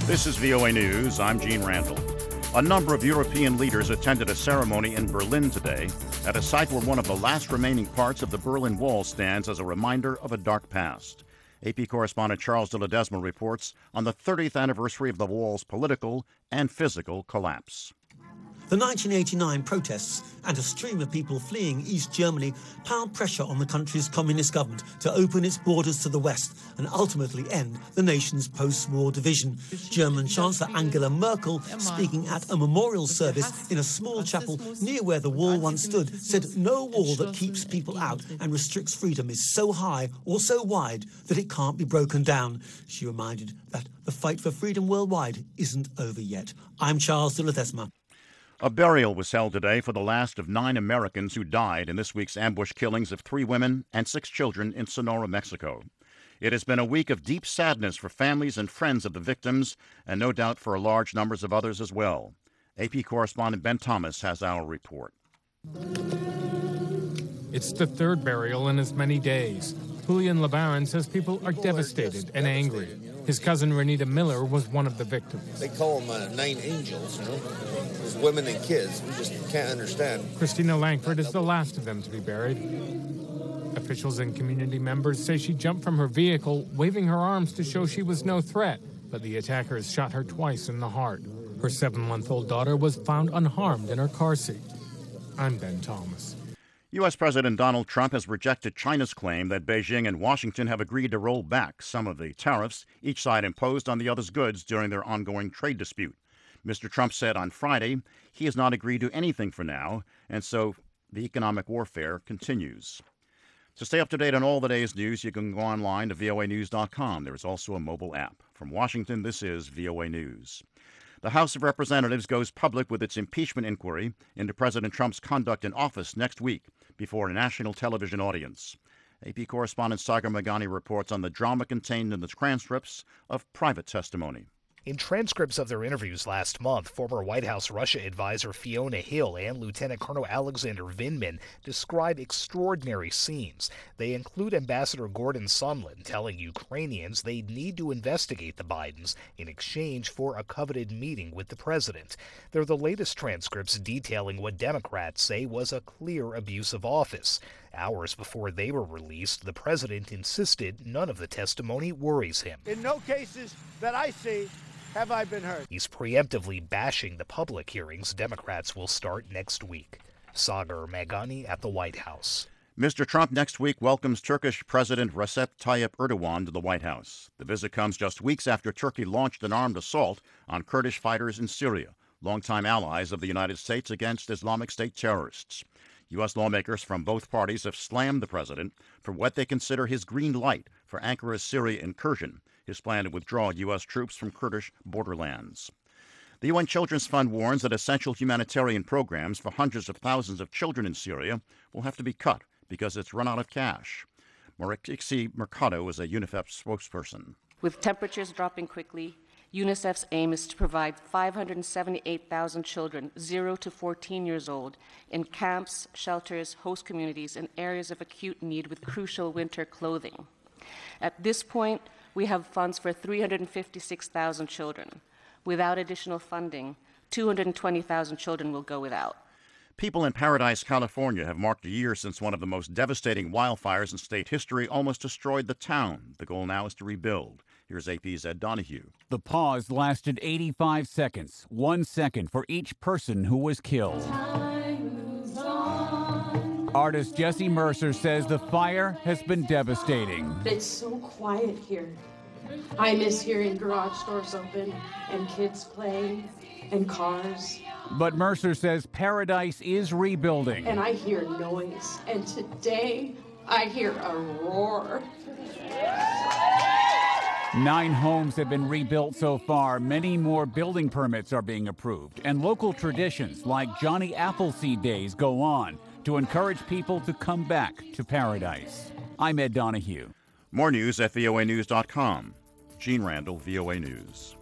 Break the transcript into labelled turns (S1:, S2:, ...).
S1: This is VOA News. I'm Gene Randall. A number of European leaders attended a ceremony in Berlin today at a site where one of the last remaining parts of the Berlin Wall stands as a reminder of a dark past. AP correspondent Charles de Ledesma reports on the 30th anniversary of the wall's political and physical collapse.
S2: The 1989 protests and a stream of people fleeing East Germany piled pressure on the country's communist government to open its borders to the West and ultimately end the nation's post-war division. German Chancellor Angela Merkel, speaking at a memorial service in a small chapel near where the wall once stood, said no wall that keeps people out and restricts freedom is so high or so wide that it can't be broken down. She reminded that the fight for freedom worldwide isn't over yet. I'm Charles de Ledesma.
S1: A burial was held today for the last of 9 Americans who died in this week's ambush killings of 3 women and 6 children in Sonora, Mexico. It has been a week of deep sadness for families and friends of the victims, and no doubt for large numbers of others as well. AP correspondent Ben Thomas has our report.
S3: It's the 3rd burial in as many days. Julian LeBaron says people are devastated and angry. His cousin Renita Miller was one of the victims.
S4: They call them 9 angels, you know. There's women and kids. We just can't understand.
S3: Christina Langford is the last of them to be buried. Officials and community members say she jumped from her vehicle, waving her arms to show she was no threat, but the attackers shot her twice in the heart. Her 7-month-old daughter was found unharmed in her car seat. I'm Ben Thomas.
S1: U.S. President Donald Trump has rejected China's claim that Beijing and Washington have agreed to roll back some of the tariffs each side imposed on the other's goods during their ongoing trade dispute. Mr. Trump said on Friday he has not agreed to anything for now, and so the economic warfare continues. To stay up to date on all the day's news, you can go online to voanews.com. There is also a mobile app. From Washington, this is VOA News. The House of Representatives goes public with its impeachment inquiry into President Trump's conduct in office next week before a national television audience. AP correspondent Sagar Meghani reports on the drama contained in the transcripts of private testimony.
S5: In transcripts of their interviews last month, former White House Russia advisor Fiona Hill and Lieutenant Colonel Alexander Vindman describe extraordinary scenes. They include Ambassador Gordon Sondland telling Ukrainians they need to investigate the Bidens in exchange for a coveted meeting with the president. They're the latest transcripts detailing what Democrats say was a clear abuse of office. Hours before they were released, the president insisted none of the testimony worries him.
S6: In no cases that I see have I been hurt.
S5: He's preemptively bashing the public hearings Democrats will start next week. Sagar Meghani at the White House.
S1: Mr. Trump next week welcomes Turkish President Recep Tayyip Erdogan to the White House. The visit comes just weeks after Turkey launched an armed assault on Kurdish fighters in Syria, longtime allies of the United States against Islamic State terrorists. U.S. lawmakers from both parties have slammed the president for what they consider his green light for Ankara's Syria incursion, his plan to withdraw U.S. troops from Kurdish borderlands. The UN Children's Fund warns that essential humanitarian programs for hundreds of thousands of children in Syria will have to be cut because it's run out of cash. Marixi Mercado is a UNICEF spokesperson.
S7: With temperatures dropping quickly, UNICEF's aim is to provide 578,000 children 0 to 14 years old in camps, shelters, host communities, and areas of acute need with crucial winter clothing. At this point, we have funds for 356,000 children. Without additional funding, 220,000 children will go without.
S1: People in Paradise, California have marked a year since one of the most devastating wildfires in state history almost destroyed the town. The goal now is to rebuild. Here's AP's Ed Donahue.
S8: The pause lasted 85 seconds, 1 second for each person who was killed. Artist Jesse Mercer says the fire has been devastating.
S9: It's so quiet here. I miss hearing garage doors open and kids playing and cars.
S8: But Mercer says Paradise is rebuilding.
S9: And I hear noise. And today I hear a roar.
S8: 9 homes have been rebuilt so far. Many more building permits are being approved. And local traditions like Johnny Appleseed Days go on to encourage people to come back to Paradise. I'm Ed Donahue.
S1: More news at voanews.com. Gene Randall, VOA News.